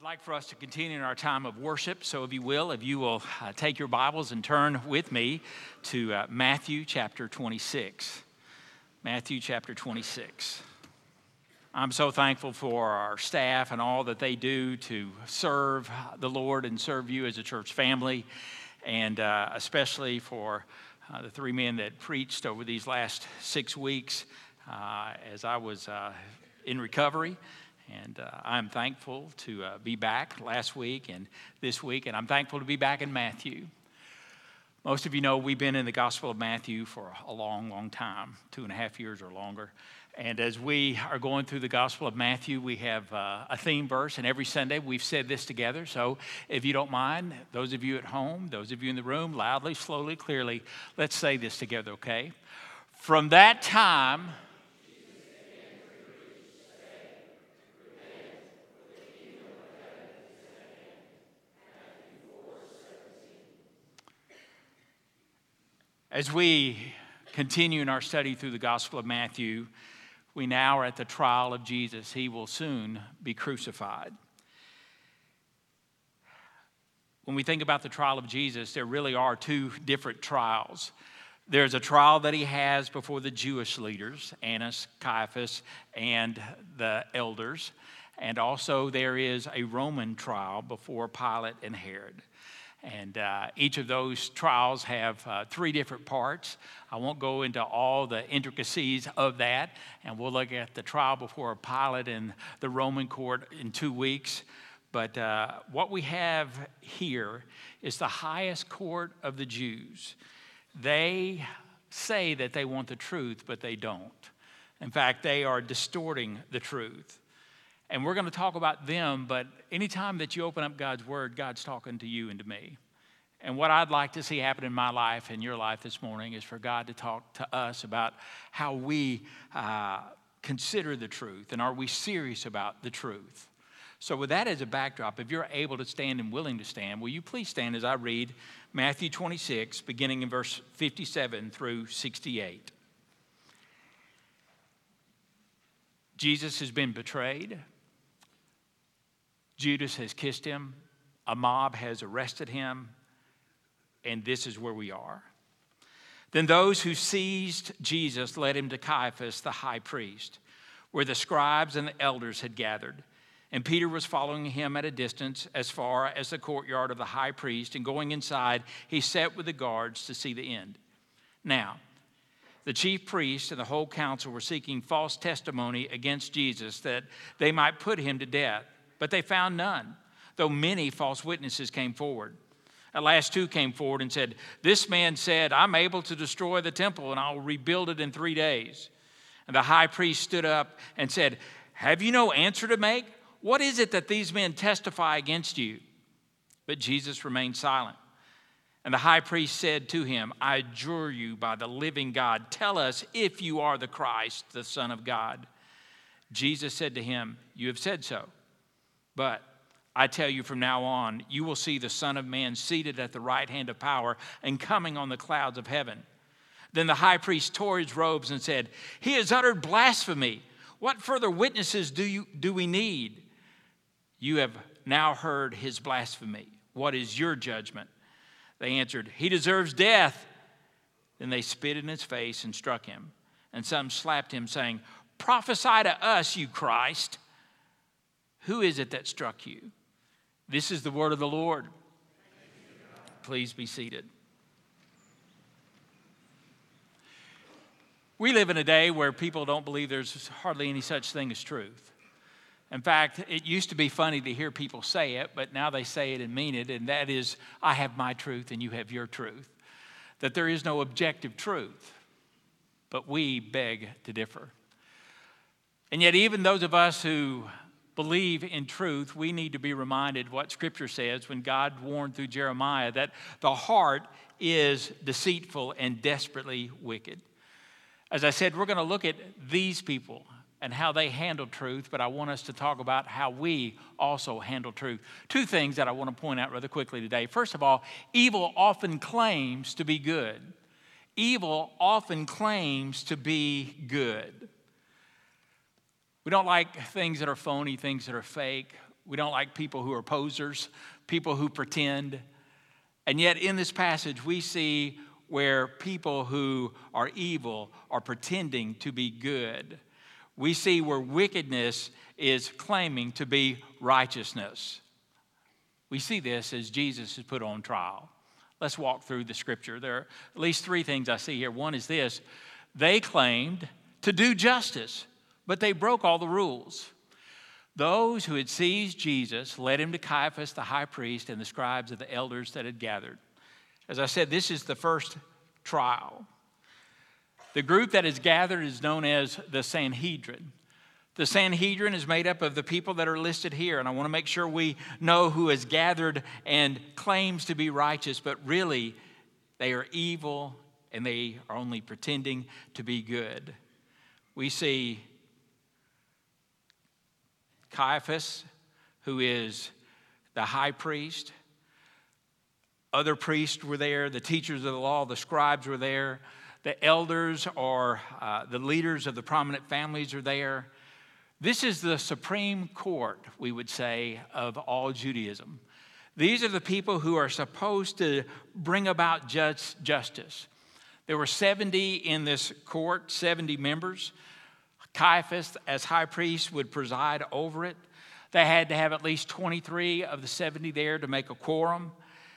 I'd like for us to continue in our time of worship. So if you will take your Bibles and turn with me to Matthew chapter 26. Matthew chapter 26. I'm so thankful for our staff and all that they do to serve the Lord and serve you as a church family, and especially for the three men that preached over these last 6 weeks as I was in recovery. And I'm thankful to be back last week and this week, and I'm thankful to be back in Matthew. Most of you know we've been in the Gospel of Matthew for a long, long time, 2.5 years or longer. And as we are going through the Gospel of Matthew, we have a theme verse, and every Sunday we've said this together. So if you don't mind, those of you at home, those of you in the room, loudly, slowly, clearly, let's say this together, okay? From that time... As we continue in our study through the Gospel of Matthew, we now are at the trial of Jesus. He will soon be crucified. When we think about the trial of Jesus, there really are two different trials. There's a trial that he has before the Jewish leaders, Annas, Caiaphas, and the elders. And also there is a Roman trial before Pilate and Herod. And each of those trials have 3 different parts. I won't go into all the intricacies of that, and we'll look at the trial before Pilate in the Roman court in 2 weeks. But what we have here is the highest court of the Jews. They say that they want the truth, but they don't. In fact, they are distorting the truth. And we're going to talk about them, but anytime that you open up God's Word, God's talking to you and to me. And what I'd like to see happen in my life and your life this morning is for God to talk to us about how we consider the truth, and are we serious about the truth. So with that as a backdrop, if you're able to stand and willing to stand, will you please stand as I read Matthew 26, beginning in verse 57 through 68. Jesus has been betrayed. Judas has kissed him, a mob has arrested him, and this is where we are. Then those who seized Jesus led him to Caiaphas, the high priest, where the scribes and the elders had gathered. And Peter was following him at a distance as far as the courtyard of the high priest, and going inside, he sat with the guards to see the end. Now, the chief priests and the whole council were seeking false testimony against Jesus that they might put him to death. But they found none, though many false witnesses came forward. At last 2 came forward and said, "This man said, I'm able to destroy the temple and I'll rebuild it in 3 days. And the high priest stood up and said, Have you no answer to make? What is it that these men testify against you? But Jesus remained silent. And the high priest said to him, I adjure you by the living God, tell us if you are the Christ, the Son of God. Jesus said to him, You have said so. But I tell you, from now on, you will see the Son of Man seated at the right hand of power and coming on the clouds of heaven. Then the high priest tore his robes and said, He has uttered blasphemy. What further witnesses do we need? You have now heard his blasphemy. What is your judgment? They answered, He deserves death. Then they spit in his face and struck him. And some slapped him, saying, Prophesy to us, you Christ. Who is it that struck you? This is the word of the Lord. Please be seated. We live in a day where people don't believe there's hardly any such thing as truth. In fact, it used to be funny to hear people say it, but now they say it and mean it, and that is, I have my truth and you have your truth. That there is no objective truth, but we beg to differ. And yet even those of us who believe in truth, we need to be reminded what Scripture says when God warned through Jeremiah that the heart is deceitful and desperately wicked. As I said, we're going to look at these people and how they handle truth, but I want us to talk about how we also handle truth. 2 things that I want to point out rather quickly today. First of all, evil often claims to be good. Evil often claims to be good. We don't like things that are phony, things that are fake. We don't like people who are posers, people who pretend. And yet in this passage, we see where people who are evil are pretending to be good. We see where wickedness is claiming to be righteousness. We see this as Jesus is put on trial. Let's walk through the scripture. There are at least three things I see here. One is this: they claimed to do justice, but they broke all the rules. Those who had seized Jesus led him to Caiaphas, the high priest, and the scribes of the elders that had gathered. As I said, this is the first trial. The group that is gathered is known as the Sanhedrin. The Sanhedrin is made up of the people that are listed here, and I want to make sure we know who is gathered and claims to be righteous, but really they are evil and they are only pretending to be good. We see Caiaphas, who is the high priest. Other priests were there, the teachers of the law, the scribes were there. The elders or the leaders of the prominent families are there. This is the Supreme Court, we would say, of all Judaism. These are the people who are supposed to bring about justice. There were 70 in this court, 70 members. Caiaphas, as high priest, would preside over it. They had to have at least 23 of the 70 there to make a quorum.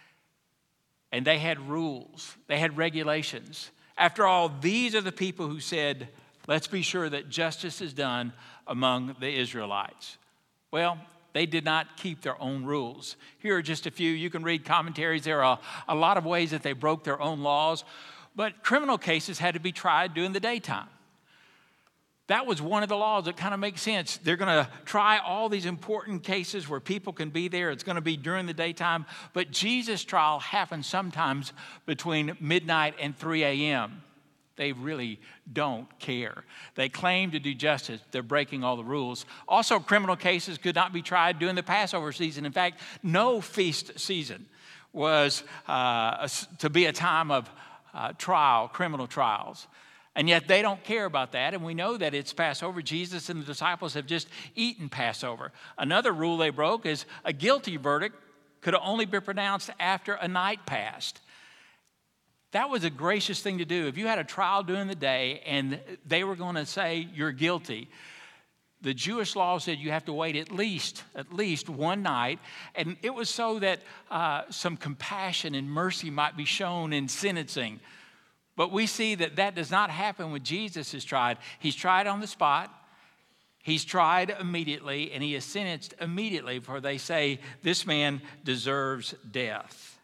And they had rules. They had regulations. After all, these are the people who said, let's be sure that justice is done among the Israelites. Well, they did not keep their own rules. Here are just a few. You can read commentaries. There are a lot of ways that they broke their own laws. But criminal cases had to be tried during the daytime. That was one of the laws that kind of makes sense. They're going to try all these important cases where people can be there. It's going to be during the daytime. But Jesus' trial happens sometimes between midnight and 3 a.m. They really don't care. They claim to do justice. They're breaking all the rules. Also, criminal cases could not be tried during the Passover season. In fact, no feast season was to be a time of trial, criminal trials. And yet they don't care about that, and we know that it's Passover. Jesus and the disciples have just eaten Passover. Another rule they broke is a guilty verdict could only be pronounced after a night passed. That was a gracious thing to do. If you had a trial during the day and they were going to say you're guilty, the Jewish law said you have to wait at least one night, and it was so that some compassion and mercy might be shown in sentencing. But we see that that does not happen when Jesus is tried. He's tried on the spot. He's tried immediately, and he is sentenced immediately, for they say this man deserves death.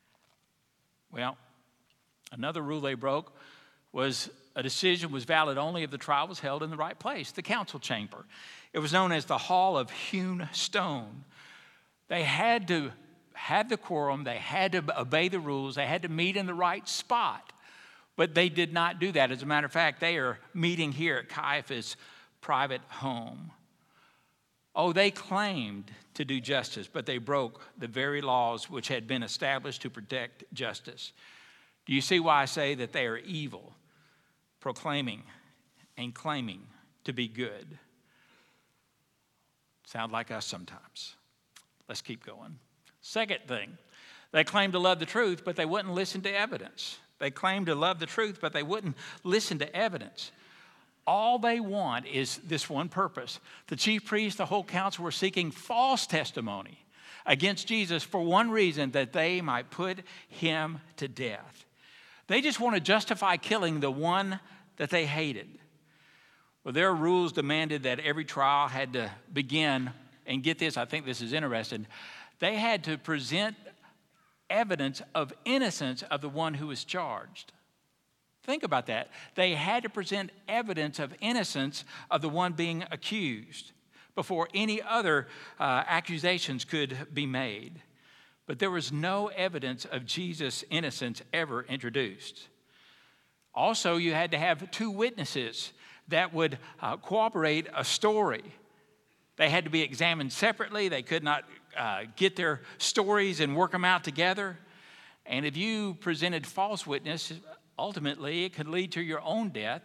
Well, another rule they broke was a decision was valid only if the trial was held in the right place, the council chamber. It was known as the Hall of Hewn Stone. They had to have the quorum. They had to obey the rules. They had to meet in the right spot. But they did not do that. As a matter of fact, they are meeting here at Caiaphas' private home. Oh, they claimed to do justice, but they broke the very laws which had been established to protect justice. Do you see why I say that they are evil, proclaiming and claiming to be good? Sound like us sometimes. Let's keep going. Second thing, they claimed to love the truth, but they wouldn't listen to evidence. They claimed to love the truth, but they wouldn't listen to evidence. All they want is this one purpose. The chief priests, the whole council were seeking false testimony against Jesus for one reason, that they might put him to death. They just want to justify killing the one that they hated. Well, their rules demanded that every trial had to begin, and get this, I think this is interesting, they had to present evidence of innocence of the one who was charged. Think about that. They had to present evidence of innocence of the one being accused before any other accusations could be made. But there was no evidence of Jesus' innocence ever introduced. Also, you had to have two witnesses that would corroborate a story. They had to be examined separately. They could not get their stories and work them out together. And if you presented false witness, ultimately it could lead to your own death.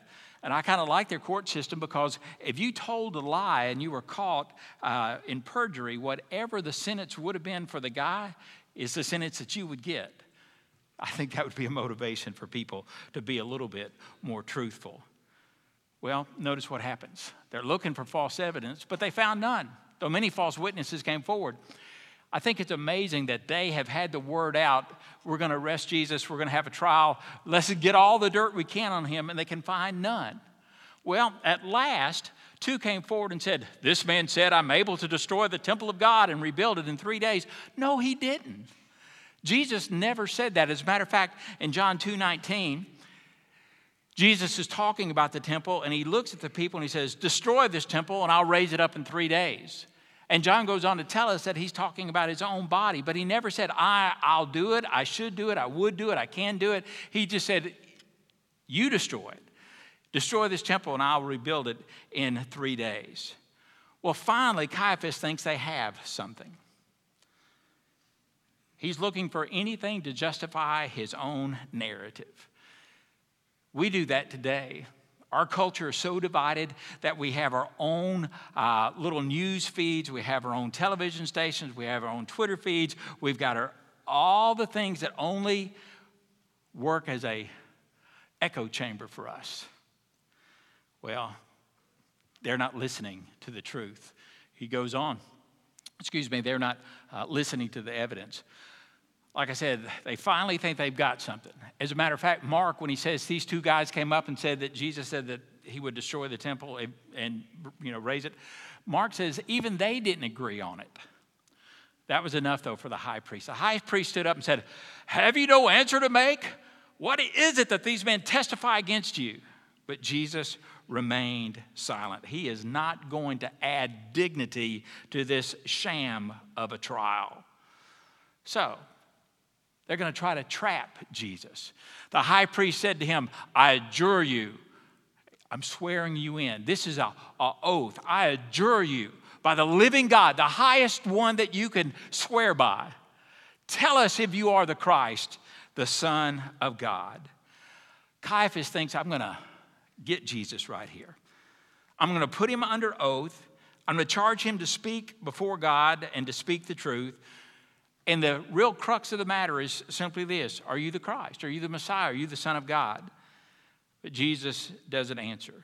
And I kind of like their court system because if you told a lie and you were caught in perjury, whatever the sentence would have been for the guy is the sentence that you would get. I think that would be a motivation for people to be a little bit more truthful. Well, notice what happens. They're looking for false evidence, but they found none, though many false witnesses came forward. I think it's amazing that they have had the word out, we're going to arrest Jesus, we're going to have a trial, let's get all the dirt we can on him, and they can find none. Well, at last, 2 came forward and said, this man said, I'm able to destroy the temple of God and rebuild it in 3 days. No, he didn't. Jesus never said that. As a matter of fact, in John 2:19, Jesus is talking about the temple, and he looks at the people and he says, destroy this temple and I'll raise it up in 3 days. And John goes on to tell us that he's talking about his own body, but he never said, I'll do it, I should do it, I would do it, I can do it. He just said, you destroy it. Destroy this temple and I'll rebuild it in 3 days. Well, finally, Caiaphas thinks they have something. He's looking for anything to justify his own narrative. We do that today. Our culture is so divided that we have our own little news feeds. We have our own television stations. We have our own Twitter feeds. We've got all the things that only work as a echo chamber for us. Well, they're not listening to the truth. He goes on. They're not listening to the evidence. Like I said, they finally think they've got something. As a matter of fact, Mark, when he says these 2 guys came up and said that Jesus said that he would destroy the temple and raise it, Mark says even they didn't agree on it. That was enough, though, for the high priest. The high priest stood up and said, have you no answer to make? What is it that these men testify against you? But Jesus remained silent. He is not going to add dignity to this sham of a trial. So, they're going to try to trap Jesus. The high priest said to him, I adjure you, I'm swearing you in. This is an oath. I adjure you by the living God, the highest one that you can swear by. Tell us if you are the Christ, the Son of God. Caiaphas thinks, I'm going to get Jesus right here. I'm going to put him under oath. I'm going to charge him to speak before God and to speak the truth. And the real crux of the matter is simply this. Are you the Christ? Are you the Messiah? Are you the Son of God? But Jesus doesn't answer.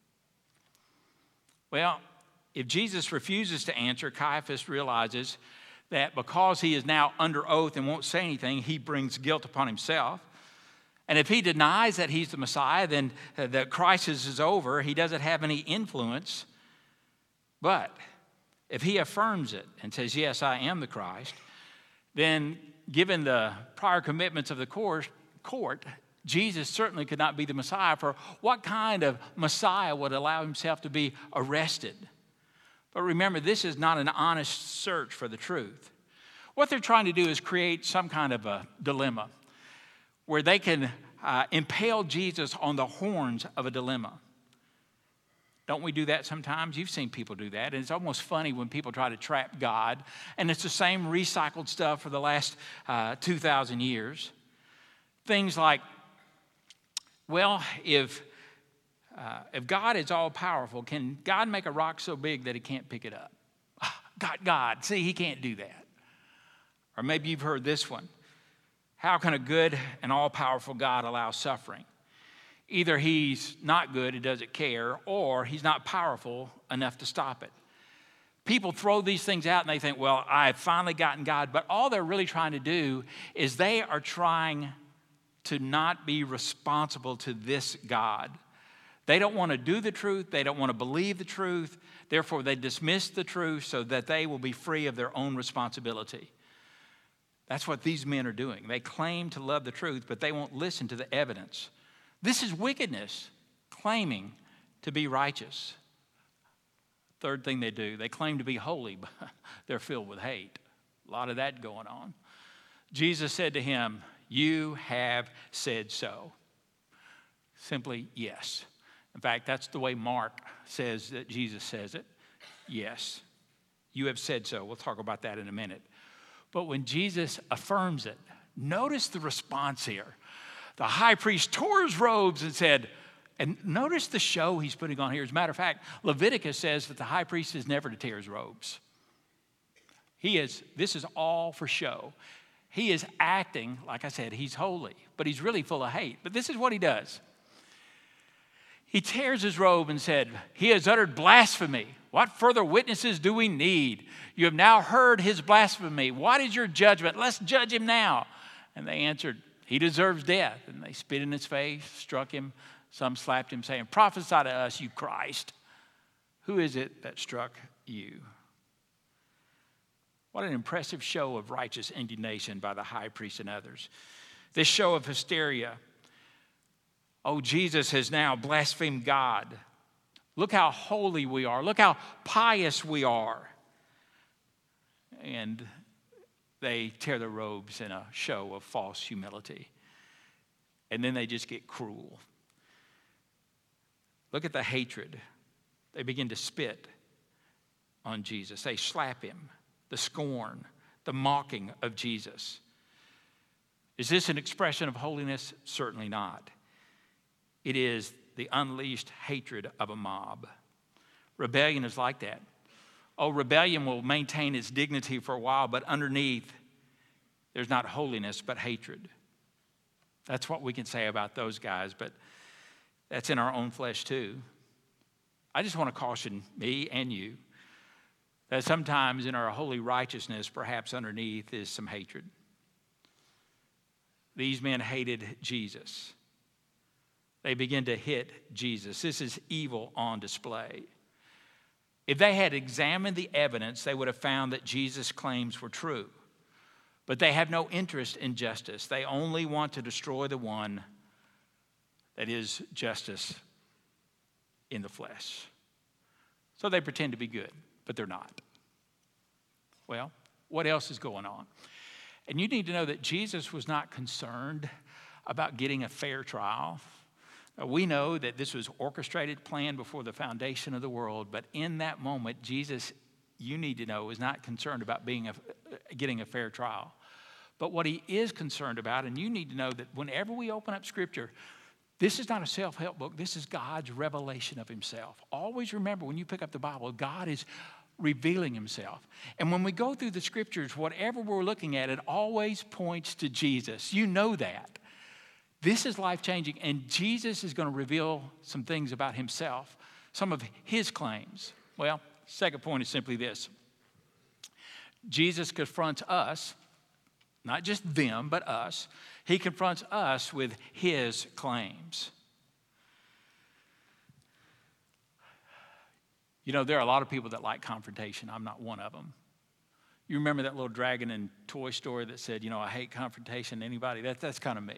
Well, if Jesus refuses to answer, Caiaphas realizes that because he is now under oath and won't say anything, he brings guilt upon himself. And if he denies that he's the Messiah, then the crisis is over. He doesn't have any influence. But if he affirms it and says, yes, I am the Christ, then given the prior commitments of the court, Jesus certainly could not be the Messiah. For what kind of Messiah would allow himself to be arrested? But remember, this is not an honest search for the truth. What they're trying to do is create some kind of a dilemma where they can impale Jesus on the horns of a dilemma. Don't we do that sometimes? You've seen people do that. And it's almost funny when people try to trap God. And it's the same recycled stuff for the last 2,000 years. Things like, well, if God is all-powerful, can God make a rock so big that he can't pick it up? God, see, he can't do that. Or maybe you've heard this one. How can a good and all-powerful God allow suffering? Either he's not good, he doesn't care, or he's not powerful enough to stop it. People throw these things out and they think, well, I've finally gotten God. But all they're really trying to do is they are trying to not be responsible to this God. They don't want to do the truth. They don't want to believe the truth. Therefore, they dismiss the truth so that they will be free of their own responsibility. That's what these men are doing. They claim to love the truth, but they won't listen to the evidence. This is wickedness, claiming to be righteous. Third thing they do, they claim to be holy, but they're filled with hate. A lot of that going on. Jesus said to him, you have said so. Simply, yes. In fact, that's the way Mark says that Jesus says it. Yes, you have said so. We'll talk about that in a minute. But when Jesus affirms it, notice the response here. The high priest tore his robes and said, And notice the show he's putting on here. As a matter of fact, Leviticus says that the high priest is never to tear his robes. This is all for show. He is acting, like I said, he's holy, but he's really full of hate. But this is what he does. He tears his robe and said, "He has uttered blasphemy. What further witnesses do we need? You have now heard his blasphemy. What is your judgment? Let's judge him now." And they answered, "He deserves death." And they spit in his face, struck him. Some slapped him, saying, "Prophesy to us, you Christ. Who is it that struck you?" What an impressive show of righteous indignation by the high priest and others. This show of hysteria. Oh, Jesus has now blasphemed God. Look how holy we are. Look how pious we are. And they tear their robes in a show of false humility. And then they just get cruel. Look at the hatred. They begin to spit on Jesus. They slap him. The scorn, the mocking of Jesus. Is this an expression of holiness? Certainly not. It is the unleashed hatred of a mob. Rebellion is like that. Oh, rebellion will maintain its dignity for a while, but underneath, there's not holiness, but hatred. That's what we can say about those guys, but that's in our own flesh too. I just want to caution me and you that sometimes in our holy righteousness, perhaps underneath is some hatred. These men hated Jesus. They begin to hit Jesus. This is evil on display. If they had examined the evidence, they would have found that Jesus' claims were true. But they have no interest in justice. They only want to destroy the one that is justice in the flesh. So they pretend to be good, but they're not. Well, what else is going on? And you need to know that Jesus was not concerned about getting a fair trial. We know that this was orchestrated, planned before the foundation of the world, but in that moment, Jesus, you need to know, is not concerned about getting a fair trial. But what he is concerned about, and you need to know that whenever we open up Scripture, this is not a self-help book. This is God's revelation of himself. Always remember, when you pick up the Bible, God is revealing himself. And when we go through the Scriptures, whatever we're looking at, it always points to Jesus. You know that. This is life-changing, and Jesus is going to reveal some things about himself, some of his claims. Well, second point is simply this. Jesus confronts us, not just them, but us. He confronts us with his claims. You know, there are a lot of people that like confrontation. I'm not one of them. You remember that little dragon in Toy Story that said, I hate confrontation. Anybody? That's kind of me.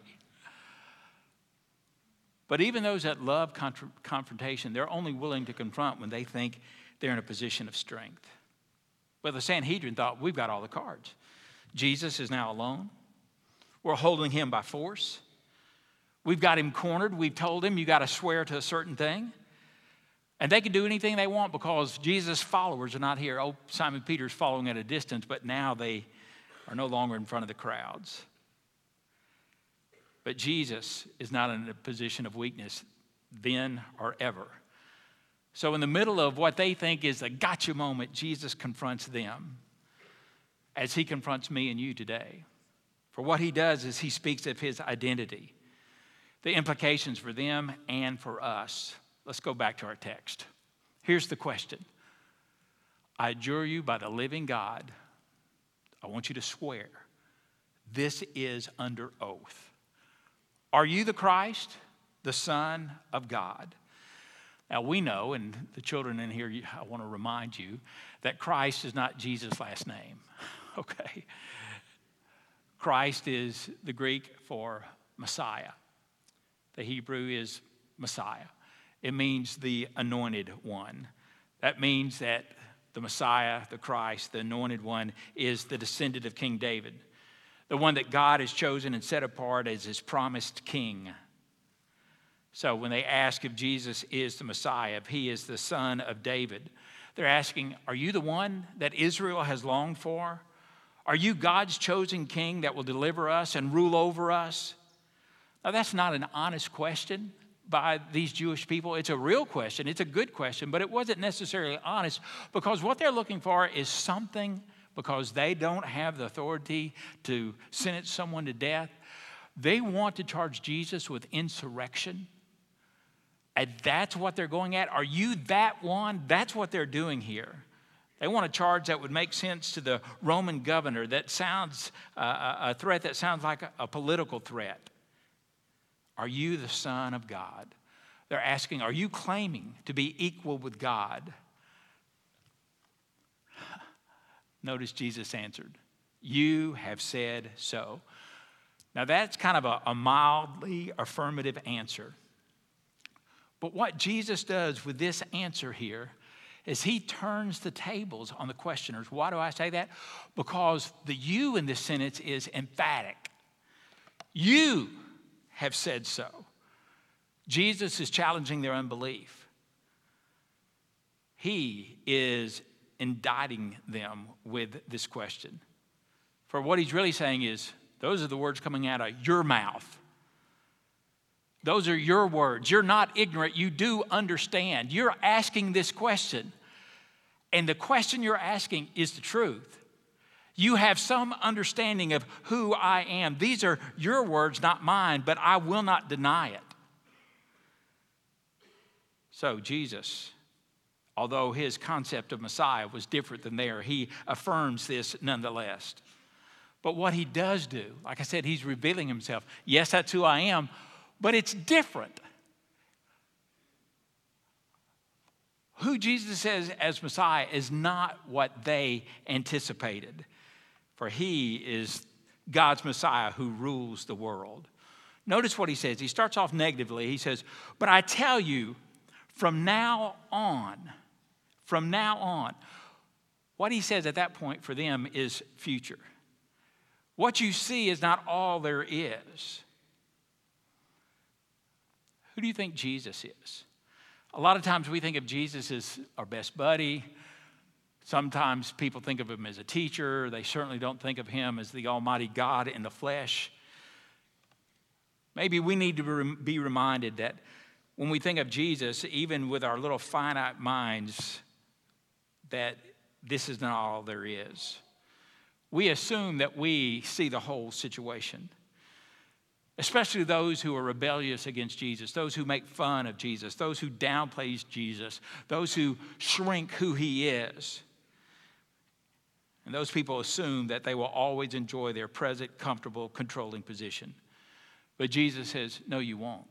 But even those that love confrontation, they're only willing to confront when they think they're in a position of strength. But the Sanhedrin thought, we've got all the cards. Jesus is now alone. We're holding him by force. We've got him cornered. We've told him, you got to swear to a certain thing. And they can do anything they want because Jesus' followers are not here. Oh, Simon Peter's following at a distance, but now they are no longer in front of the crowds. But Jesus is not in a position of weakness then or ever. So in the middle of what they think is a gotcha moment, Jesus confronts them as he confronts me and you today. For what he does is he speaks of his identity, the implications for them and for us. Let's go back to our text. Here's the question. I adjure you by the living God, I want you to swear, this is under oath. Are you the Christ, the Son of God? Now we know, and the children in here, I want to remind you, that Christ is not Jesus' last name, okay? Christ is the Greek for Messiah. The Hebrew is Messiah. It means the anointed one. That means that the Messiah, the Christ, the anointed one, is the descendant of King David, the one that God has chosen and set apart as his promised king. So when they ask if Jesus is the Messiah, if he is the son of David, they're asking, are you the one that Israel has longed for? Are you God's chosen king that will deliver us and rule over us? Now that's not an honest question. by these Jewish people? It's a real question. It's a good question, but it wasn't necessarily honest, because what they're looking for is something, because they don't have the authority to sentence someone to death. They want to charge Jesus with insurrection. And that's what they're going at. Are you that one? That's what they're doing here. They want a charge that would make sense to the Roman governor, that sounds a threat that sounds like a political threat. Are you the Son of God? They're asking, are you claiming to be equal with God? Notice Jesus answered, you have said so. Now that's kind of a mildly affirmative answer. But what Jesus does with this answer here is he turns the tables on the questioners. Why do I say that? Because the you in this sentence is emphatic. You have said so. Jesus is challenging their unbelief. He is indicting them with this question. For what he's really saying is, those are the words coming out of your mouth. Those are your words. You're not ignorant. You do understand. You're asking this question. And the question you're asking is the truth. You have some understanding of who I am. These are your words, not mine, but I will not deny it. So Jesus, although his concept of Messiah was different than theirs, he affirms this nonetheless. But what he does do, like I said, he's revealing himself. Yes, that's who I am, but it's different. Who Jesus says as Messiah is not what they anticipated. For he is God's Messiah who rules the world. Notice what he says. He starts off negatively. He says, but I tell you, from now on, what he says at that point for them is future. What you see is not all there is. Who do you think Jesus is? A lot of times we think of Jesus as our best buddy. Sometimes people think of him as a teacher. They certainly don't think of him as the Almighty God in the flesh. Maybe we need to be reminded that when we think of Jesus, even with our little finite minds, that this is not all there is. We assume that we see the whole situation, especially those who are rebellious against Jesus, those who make fun of Jesus, those who downplay Jesus, those who shrink who he is. And those people assume that they will always enjoy their present, comfortable, controlling position. But Jesus says, no, you won't.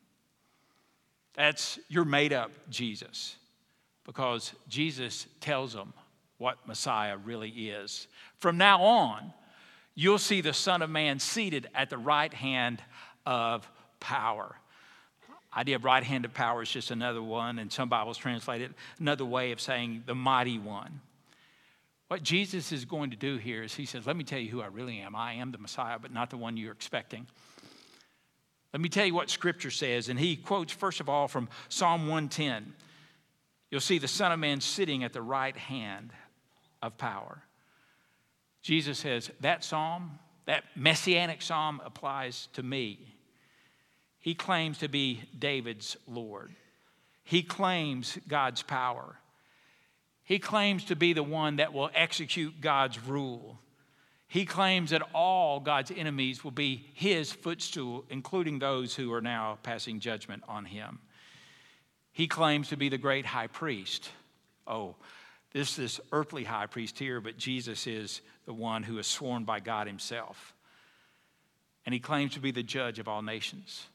You're made up Jesus, because Jesus tells them what Messiah really is. From now on, you'll see the Son of Man seated at the right hand of power. Idea of right hand of power is just another one, and some Bibles translate it another way of saying the mighty one. What Jesus is going to do here is he says, let me tell you who I really am. I am the Messiah, but not the one you're expecting. Let me tell you what Scripture says. And he quotes, first of all, from Psalm 110. You'll see the Son of Man sitting at the right hand of power. Jesus says, that psalm, that messianic psalm applies to me. He claims to be David's Lord. He claims God's power. He claims to be the one that will execute God's rule. He claims that all God's enemies will be his footstool, including those who are now passing judgment on him. He claims to be the great high priest. Oh, this earthly high priest here, but Jesus is the one who is sworn by God himself. And he claims to be the judge of all nations.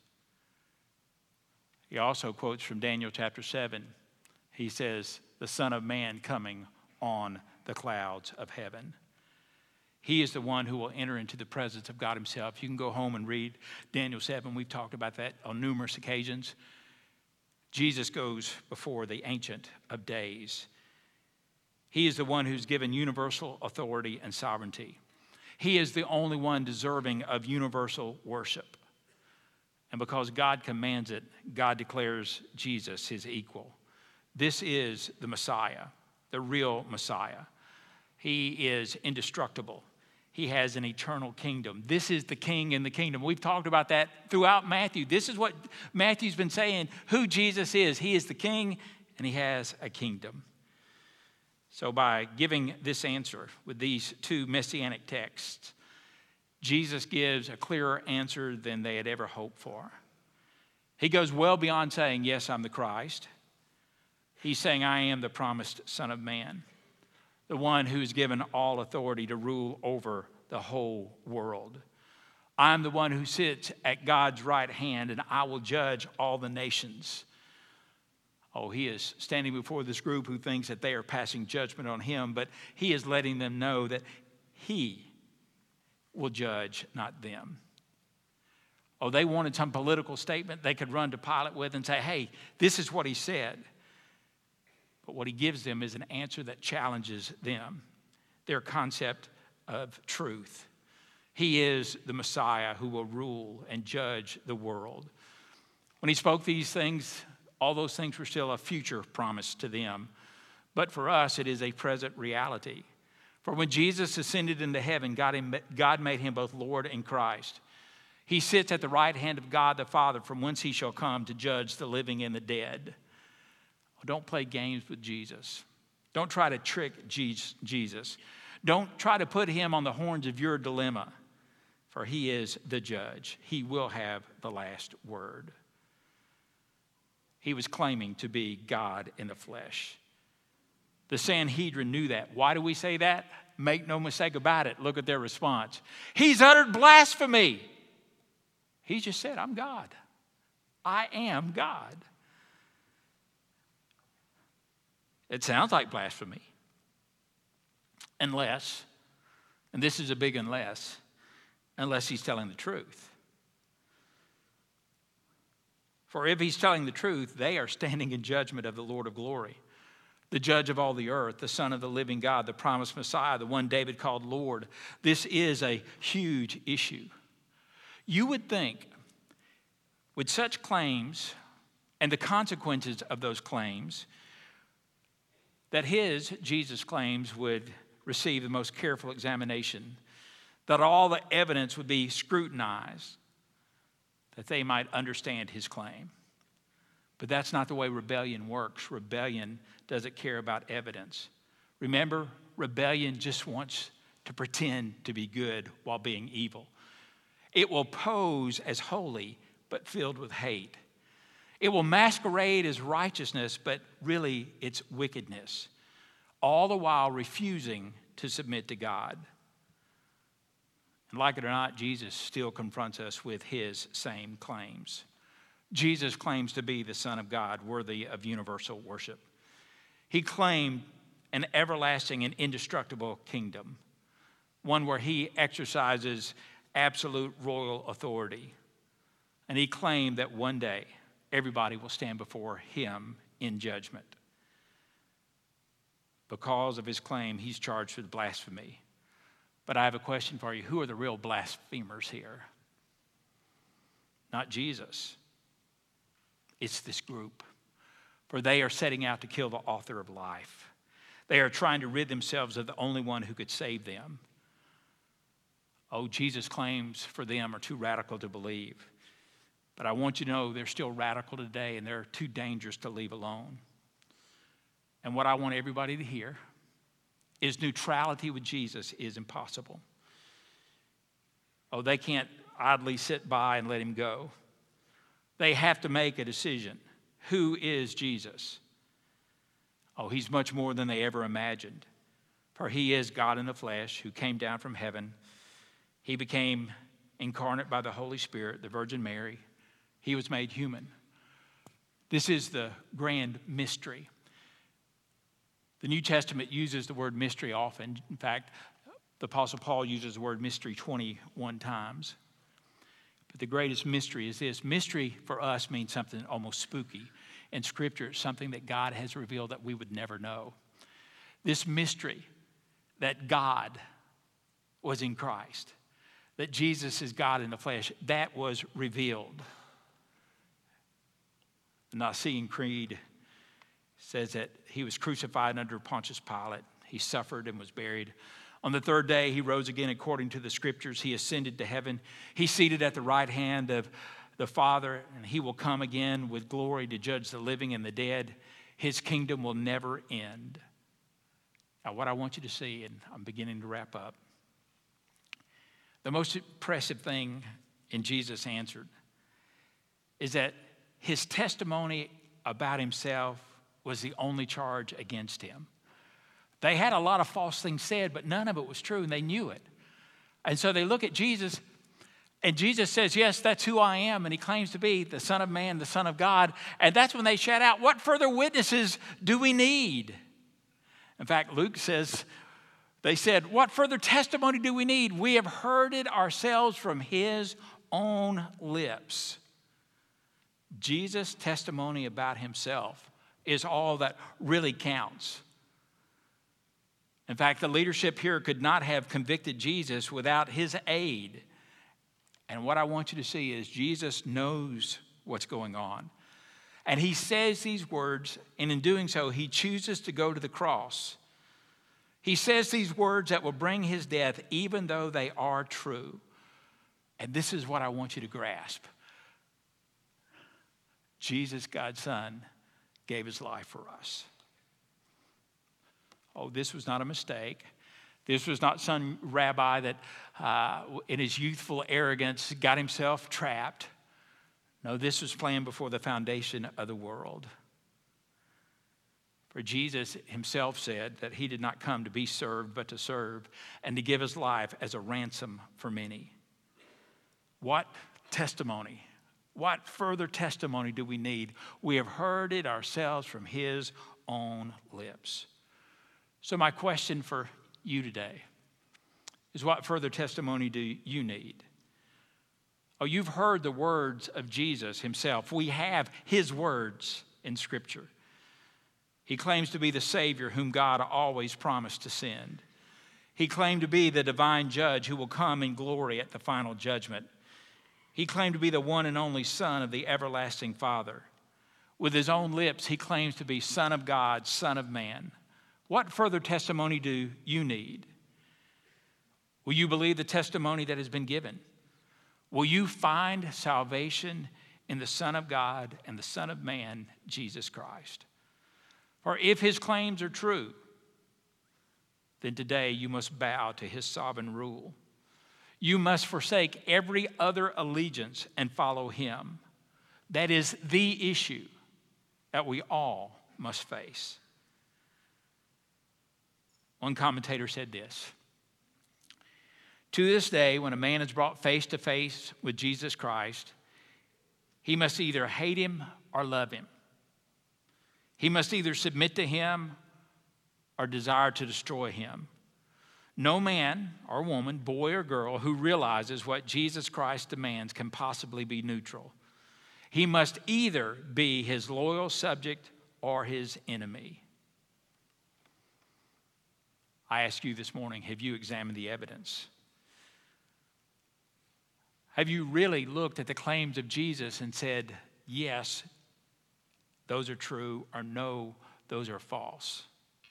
He also quotes from Daniel chapter 7. He says, the Son of Man coming on the clouds of heaven. He is the one who will enter into the presence of God himself. You can go home and read Daniel 7. We've talked about that on numerous occasions. Jesus goes before the Ancient of Days. He is the one who's given universal authority and sovereignty. He is the only one deserving of universal worship. And because God commands it, God declares Jesus his equal. This is the Messiah, the real Messiah. He is indestructible. He has an eternal kingdom. This is the king in the kingdom. We've talked about that throughout Matthew. This is what Matthew's been saying, who Jesus is. He is the king, and he has a kingdom. So by giving this answer with these two messianic texts, Jesus gives a clearer answer than they had ever hoped for. He goes well beyond saying, yes, I'm the Christ. He's saying, I am the promised Son of Man, the one who's given all authority to rule over the whole world. I'm the one who sits at God's right hand, and I will judge all the nations. Oh, he is standing before this group who thinks that they are passing judgment on him, but he is letting them know that he will judge, not them. Oh, they wanted some political statement they could run to Pilate with and say, hey, this is what he said. But what he gives them is an answer that challenges them, their concept of truth. He is the Messiah who will rule and judge the world. When he spoke these things, all those things were still a future promise to them. But for us, it is a present reality. For when Jesus ascended into heaven, God made him both Lord and Christ. He sits at the right hand of God the Father, from whence he shall come to judge the living and the dead. Don't play games with Jesus. Don't try to trick Jesus. Don't try to put him on the horns of your dilemma, for he is the judge. He will have the last word. He was claiming to be God in the flesh. The Sanhedrin knew that. Why do we say that? Make no mistake about it. Look at their response. He's uttered blasphemy. He just said, I'm God. I am God. It sounds like blasphemy. Unless, and this is a big unless he's telling the truth. For if he's telling the truth, they are standing in judgment of the Lord of glory, the judge of all the earth, the Son of the living God, the promised Messiah, the one David called Lord. This is a huge issue. You would think, with such claims and the consequences of those claims, that Jesus' claims would receive the most careful examination, that all the evidence would be scrutinized, that they might understand his claim. But that's not the way rebellion works. Rebellion doesn't care about evidence. Remember, rebellion just wants to pretend to be good while being evil. It will pose as holy, but filled with hate. It will masquerade as righteousness, but really it's wickedness, all the while refusing to submit to God. And like it or not, Jesus still confronts us with his same claims. Jesus claims to be the Son of God, worthy of universal worship. He claimed an everlasting and indestructible kingdom, one where he exercises absolute royal authority. And he claimed that one day everybody will stand before him in judgment. Because of his claim, he's charged with blasphemy. But I have a question for you. Who are the real blasphemers here? Not Jesus. It's this group. For they are setting out to kill the author of life. They are trying to rid themselves of the only one who could save them. Oh, Jesus' claims for them are too radical to believe. But I want you to know they're still radical today, and they're too dangerous to leave alone. And what I want everybody to hear is neutrality with Jesus is impossible. Oh, they can't idly sit by and let him go. They have to make a decision. Who is Jesus? Oh, he's much more than they ever imagined. For he is God in the flesh who came down from heaven. He became incarnate by the Holy Spirit, the Virgin Mary. He was made human. This is the grand mystery. The New Testament uses the word mystery often. In fact, the Apostle Paul uses the word mystery 21 times. But the greatest mystery is this. Mystery for us means something almost spooky. In Scripture, it's something that God has revealed that we would never know. This mystery that God was in Christ, that Jesus is God in the flesh, that was revealed. The Nicene Creed says that he was crucified under Pontius Pilate. He suffered and was buried. On the third day, he rose again according to the scriptures. He ascended to heaven. He's seated at the right hand of the Father, and he will come again with glory to judge the living and the dead. His kingdom will never end. Now, what I want you to see, and I'm beginning to wrap up, the most impressive thing in Jesus' answer is that his testimony about himself was the only charge against him. They had a lot of false things said, but none of it was true, and they knew it. And so they look at Jesus, and Jesus says, yes, that's who I am, and he claims to be the Son of Man, the Son of God. And that's when they shout out, what further witnesses do we need? In fact, Luke says, they said, what further testimony do we need? We have heard it ourselves from his own lips. Jesus' testimony about himself is all that really counts. In fact, the leadership here could not have convicted Jesus without his aid. And what I want you to see is Jesus knows what's going on. And he says these words, and in doing so, he chooses to go to the cross. He says these words that will bring his death, even though they are true. And this is what I want you to grasp. Jesus, God's Son, gave his life for us. Oh, this was not a mistake. This was not some rabbi that in his youthful arrogance got himself trapped. No, this was planned before the foundation of the world. For Jesus himself said that he did not come to be served, but to serve, and to give his life as a ransom for many. What testimony? What further testimony do we need? We have heard it ourselves from his own lips. So my question for you today is, what further testimony do you need? Oh, you've heard the words of Jesus himself. We have his words in Scripture. He claims to be the Savior whom God always promised to send. He claimed to be the divine judge who will come in glory at the final judgment. He claimed to be the one and only Son of the everlasting Father. With his own lips, he claims to be Son of God, Son of Man. What further testimony do you need? Will you believe the testimony that has been given? Will you find salvation in the Son of God and the Son of Man, Jesus Christ? For if his claims are true, then today you must bow to his sovereign rule. You must forsake every other allegiance and follow him. That is the issue that we all must face. One commentator said this: to this day, when a man is brought face to face with Jesus Christ, he must either hate him or love him. He must either submit to him or desire to destroy him. No man or woman, boy or girl, who realizes what Jesus Christ demands can possibly be neutral. He must either be his loyal subject or his enemy. I ask you this morning, have you examined the evidence? Have you really looked at the claims of Jesus and said, yes, those are true, or no, those are false?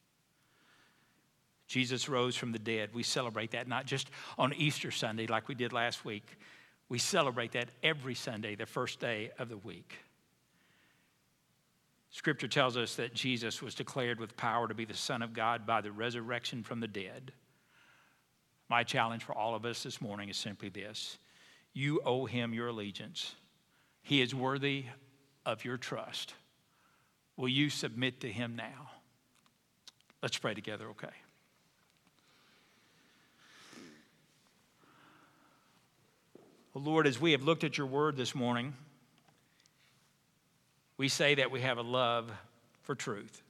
Jesus rose from the dead. We celebrate that not just on Easter Sunday like we did last week. We celebrate that every Sunday, the first day of the week. Scripture tells us that Jesus was declared with power to be the Son of God by the resurrection from the dead. My challenge for all of us this morning is simply this: you owe him your allegiance. He is worthy of your trust. Will you submit to him now? Let's pray together, okay? Well, Lord, as we have looked at your word this morning, we say that we have a love for truth.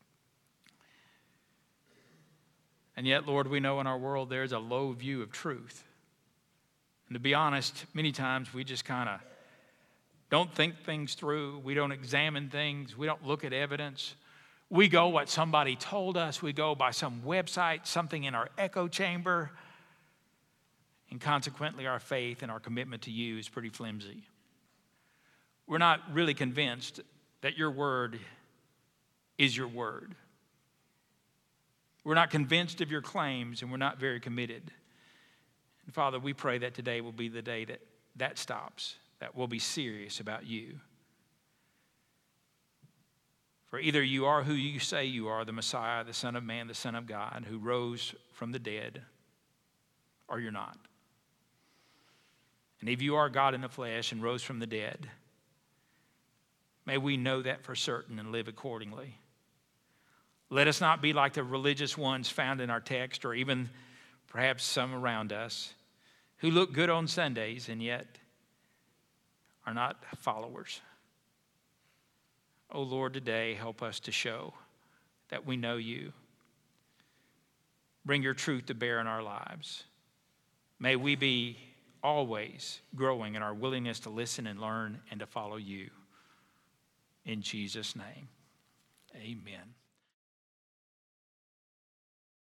And yet, Lord, we know in our world there's a low view of truth. And to be honest, many times we just kind of don't think things through. We don't examine things. We don't look at evidence. We go what somebody told us. We go by some website, something in our echo chamber. And consequently, our faith and our commitment to you is pretty flimsy. We're not really convinced that your word is your word. We're not convinced of your claims, and we're not very committed. And Father, we pray that today will be the day that stops, that we'll be serious about you. For either you are who you say you are, the Messiah, the Son of Man, the Son of God, who rose from the dead, or you're not. And if you are God in the flesh and rose from the dead, may we know that for certain and live accordingly. Let us not be like the religious ones found in our text, or even perhaps some around us, who look good on Sundays and yet are not followers. Oh Lord, today help us to show that we know you. Bring your truth to bear in our lives. May we be always growing in our willingness to listen and learn and to follow you. In Jesus' name, amen.